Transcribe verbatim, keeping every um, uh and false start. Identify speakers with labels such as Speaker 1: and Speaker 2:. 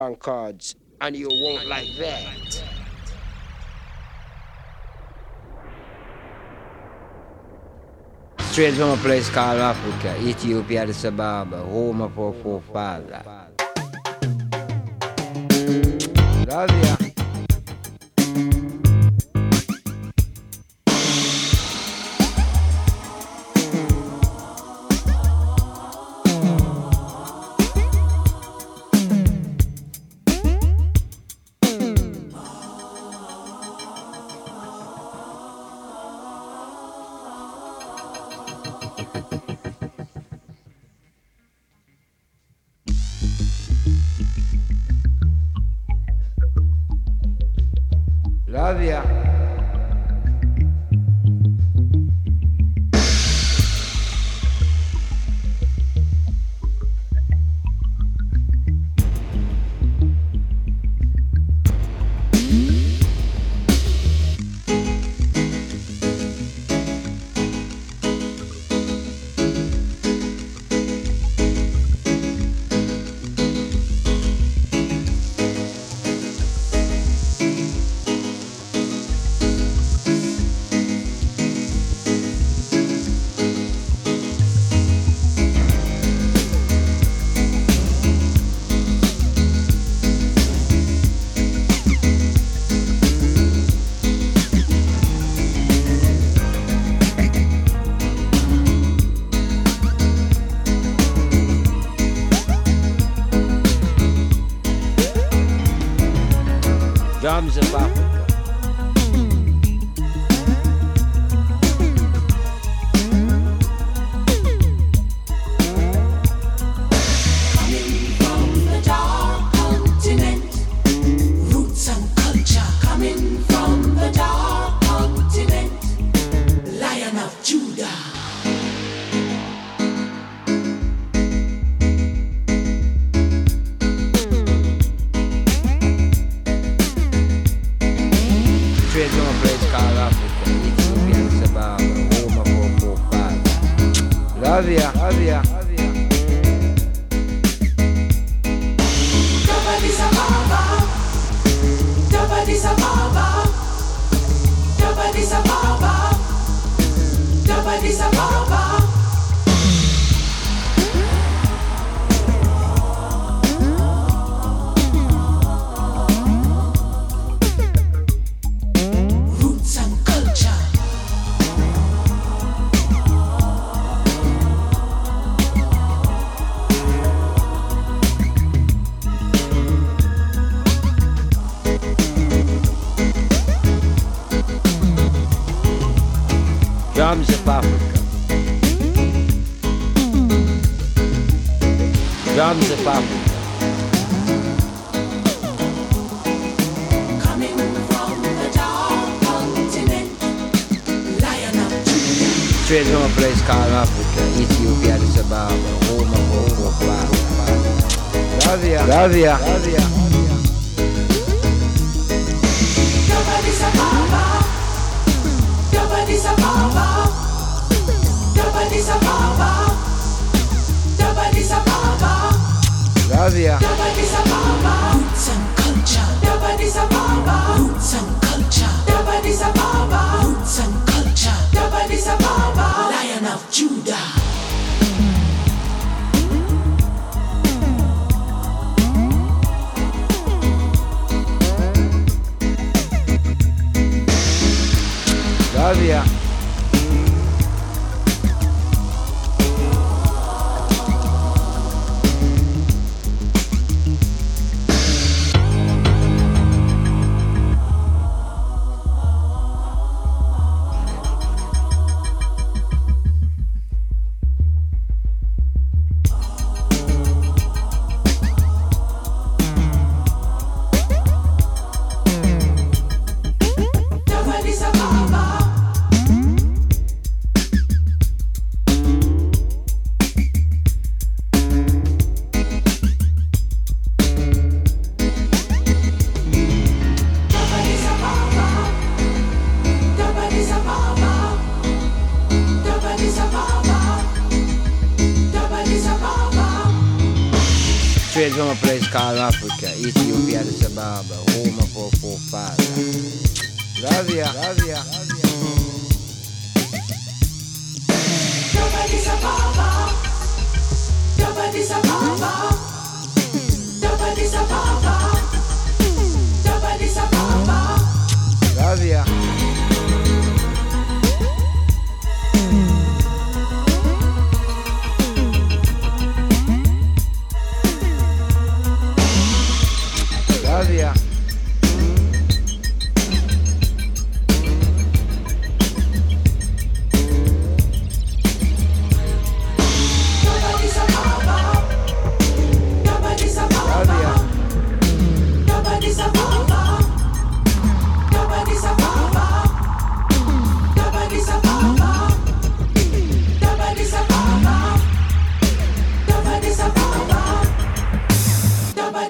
Speaker 1: on cards, and you won't like that. Straight from a place called Africa, Ethiopia, Addis Ababa, home of our forefather. Love ya. Love ya. Drums of Africa.
Speaker 2: Coming from the dark continent, roots and culture. Coming from the dark continent, Lion of Judah.
Speaker 1: Straight from a place called Africa, Ethiopia, Addis Ababa, home of our forefather. Love ya, love ya, love ya.
Speaker 2: Addis Ababa, Addis Ababa, Addis Ababa, Addis Ababa. Roots and culture.
Speaker 1: Drums of Africa. Drums of Africa.
Speaker 2: Coming from the dark continent, Lion of Judah.
Speaker 1: Straight from a place called Africa, Ethiopia, Addis Ababa, home of our forefather. Love ya, love ya, love ya.
Speaker 2: Addis Ababa, Addis Ababa, Addis Ababa, Addis Ababa,
Speaker 1: Love ya.
Speaker 2: Addis Ababa. Roots and culture. Addis Ababa. Roots and culture. Addis Ababa. Roots and culture. Addis Ababa. Lion of Judah.
Speaker 1: Love ya. called Africa, Ethiopia, Addis Ababa, home of our forefathers. Love ya, love ya, love ya.
Speaker 2: Addis Ababa, Addis Ababa.